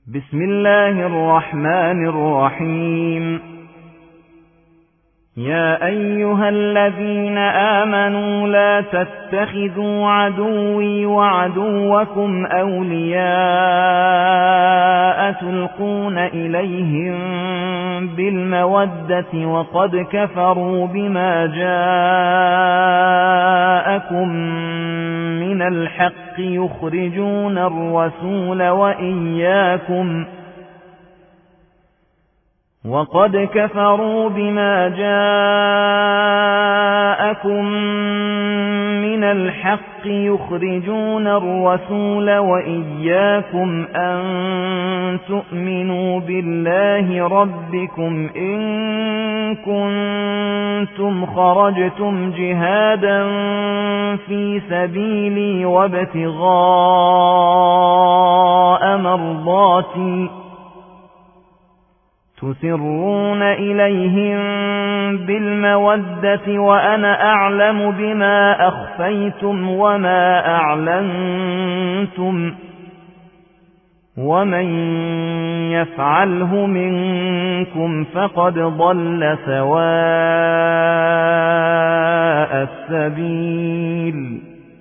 بسم الله الرحمن الرحيم. يا أيها الذين آمنوا لا تتخذوا عدوي وعدوكم أولياء تلقون إليهم بالمودة وقد كفروا بما جاءكم من الحق يخرجون الرسول وإياكم أن تؤمنوا بالله ربكم إن كنتم خرجتم جهادا في سبيلي وابتغاء مرضاتي تسرون إليهم بالمودة وأنا أعلم بما أخفيتم وما أعلنتم ومن يفعله منكم فقد ضل سواء السبيل.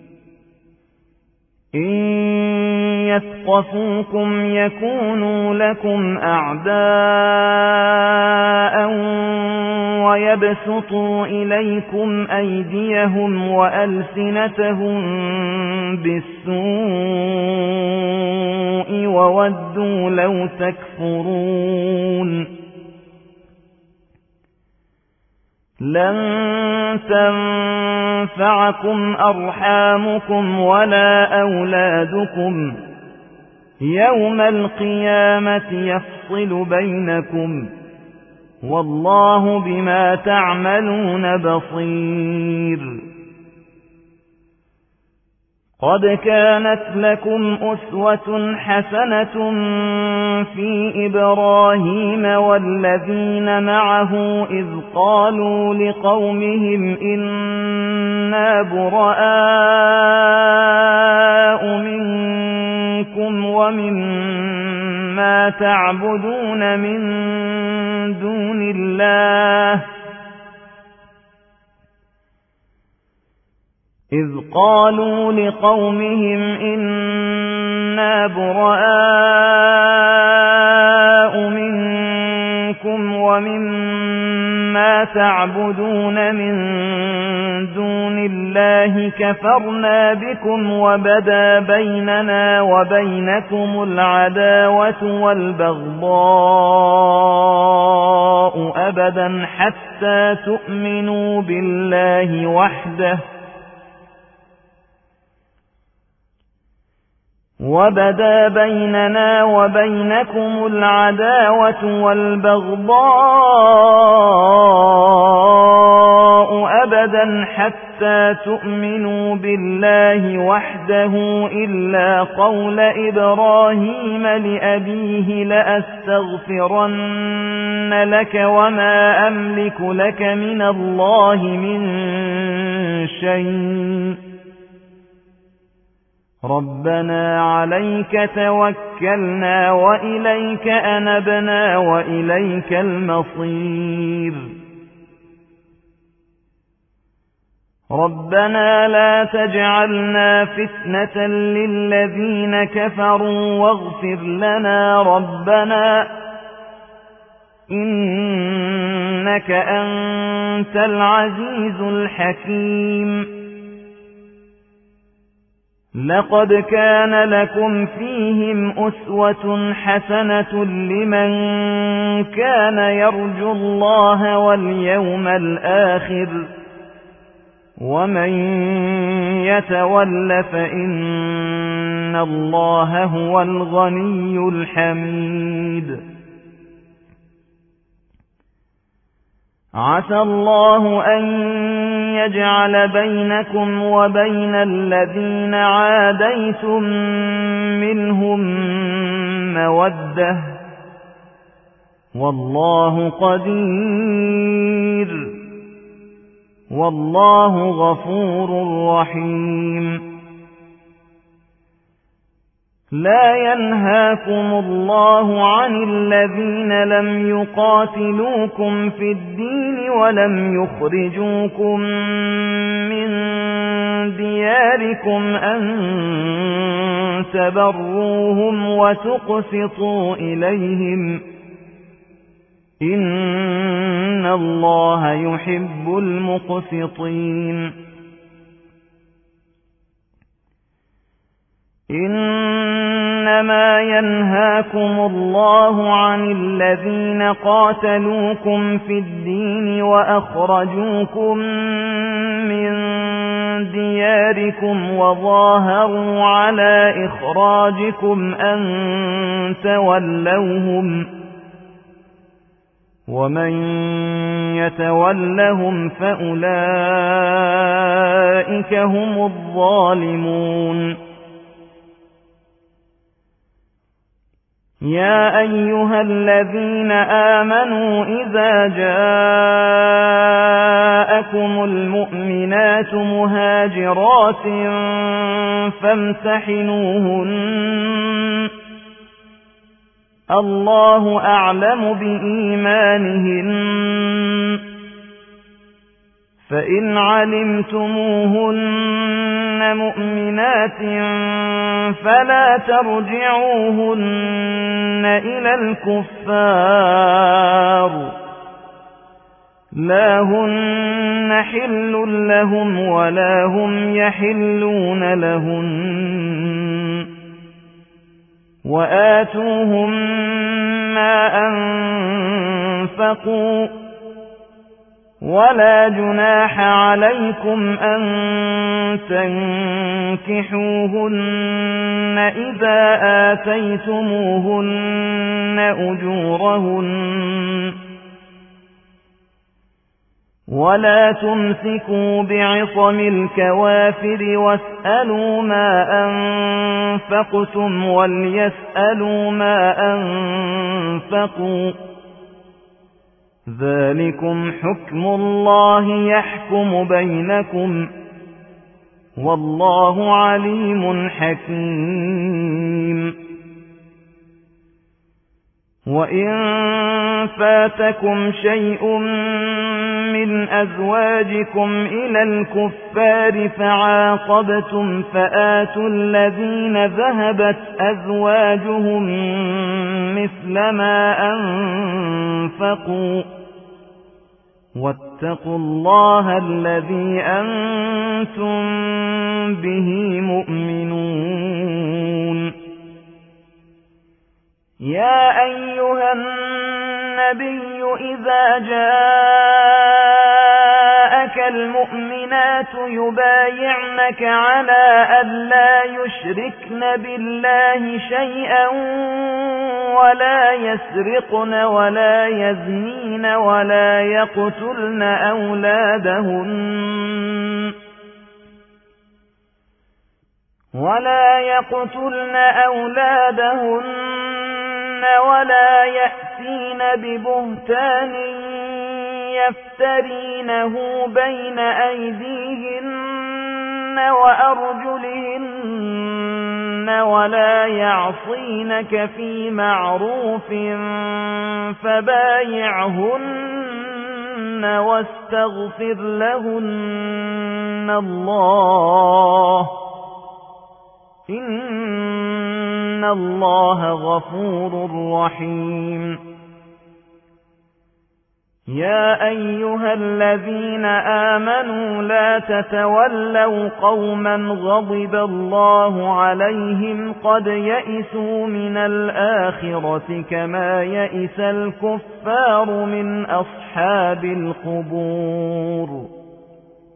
إن يثقفوكم يكونوا لكم أعداء ويبسطوا إليكم أيديهم وألسنتهم بالسوء وودوا لو تكفرون. لن تنفعكم أرحامكم ولا أولادكم يوم القيامة يفصل بينكم والله بما تعملون بصير. قد كانت لكم أسوة حسنة في إبراهيم والذين معه إذ قالوا لقومهم إنا براء منكم ومما تعبدون من دون الله كفرنا بكم وبدا بيننا وبينكم العداوة والبغضاء أبدا حتى تؤمنوا بالله وحده إلا قول إبراهيم لأبيه لأستغفرن لك وما أملك لك من الله من شيء ربنا عليك توكلنا وإليك أنبنا وإليك المصير. ربنا لا تجعلنا فتنة للذين كفروا واغفر لنا ربنا إنك أنت العزيز الحكيم. لقد كان لكم فيهم أسوة حسنة لمن كان يرجو الله واليوم الآخر ومن يتول فإن الله هو الغني الحميد. عسى الله أن يجعل بينكم وبين الذين عاديتم منهم مودة والله قدير والله غفور رحيم. لا ينهاكم الله عن الذين لم يقاتلوكم في الدين ولم يخرجوكم من دياركم أن تبروهم وتقسطوا إليهم إن الله يحب المقسطين إنما ينهاكم الله عن الذين قاتلوكم في الدين وأخرجوكم من دياركم وظاهروا على إخراجكم أن تولوهم ومن يتولهم فأولئك هم الظالمون يا أيها الذين آمنوا إذا جاءكم المؤمنات مهاجرات فامتحنوهن الله أعلم بإيمانهن فإن علمتموهن مؤمنات فلا ترجعوهن إلى الكفار لا هن حل لهم ولا هم يحلون لهن وآتوهم ما أنفقوا ولا جناح عليكم أن تنكحوهن إذا آتيتموهن أجورهن ولا تمسكوا بعصم الكوافر واسألوا ما أنفقتم وليسألوا ما أنفقوا ذلكم حكم الله يحكم بينكم والله عليم حكيم وإن فاتكم شيء من أزواجكم إلى الكفار فعاقبتم فآتوا الذين ذهبت أزواجهم مثل ما أنفقوا واتقوا الله الذي أنتم به مؤمنون يا أيها النبي إذا جاءك المؤمنات يبايعنك على ألا يشركن بالله شيئا ولا يسرقن ولا يزنين ولا يقتلن أولادهن ولا يأتين ببهتان يفترينه بين أيديهن وأرجلهن ولا يعصينك في معروف فبايعهن واستغفر لهن الله إن الله غفور رحيم يا أيها الذين آمنوا لا تتولوا قوما غضب الله عليهم قد يئسوا من الآخرة كما يئس الكفار من أصحاب القبور